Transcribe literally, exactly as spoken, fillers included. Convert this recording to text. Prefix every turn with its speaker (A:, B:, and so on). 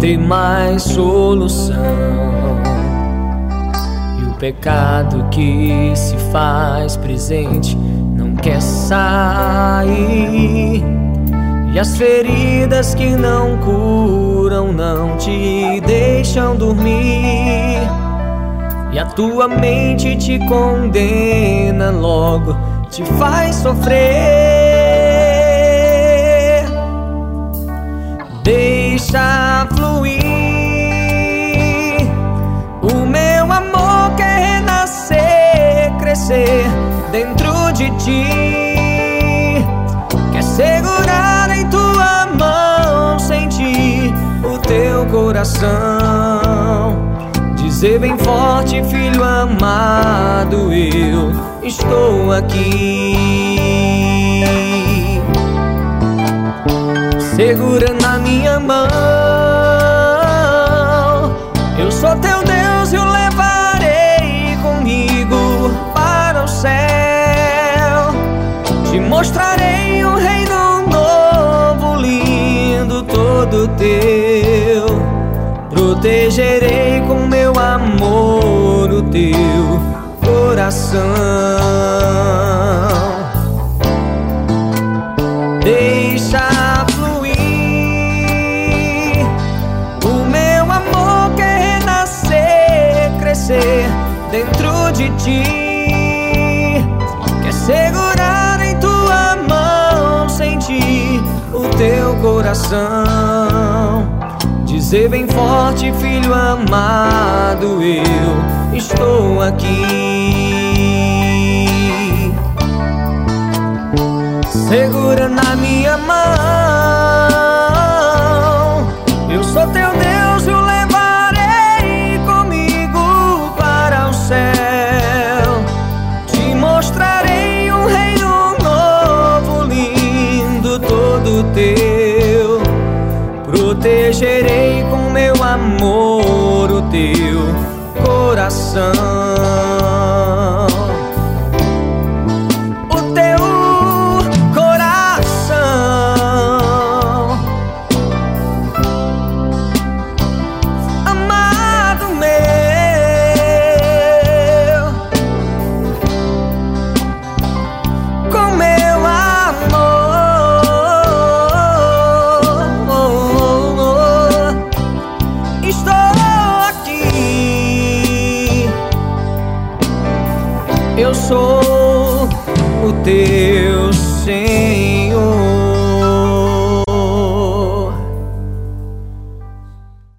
A: ter mais solução. E o pecado que se faz presente não quer sair, e as feridas que não curam não te deixam dormir, e a tua mente te condena, logo te faz sofrer. Deixa fluir, o meu amor quer renascer, crescer dentro de ti, quer segurar em tua mão, sentir o teu coração, dizer bem forte: filho amado, eu estou aqui. Segura na minha mão, eu sou teu Deus e o levarei comigo para o céu. Te mostrarei um reino novo, lindo, todo teu. Protegerei com meu amor o teu coração. Deixa fluir, o meu amor quer renascer, crescer dentro de ti, quer segurar em tua mão, sentir o teu coração, dizer bem forte: filho amado, eu estou aqui. Segura na minha mão, eu sou teu Deus e o levarei comigo para o céu. Te mostrarei um reino novo, lindo, todo teu. Protegerei com meu amor o teu coração. O teu coração, amado meu, com meu amor, estou aqui. Eu sou o teu Senhor.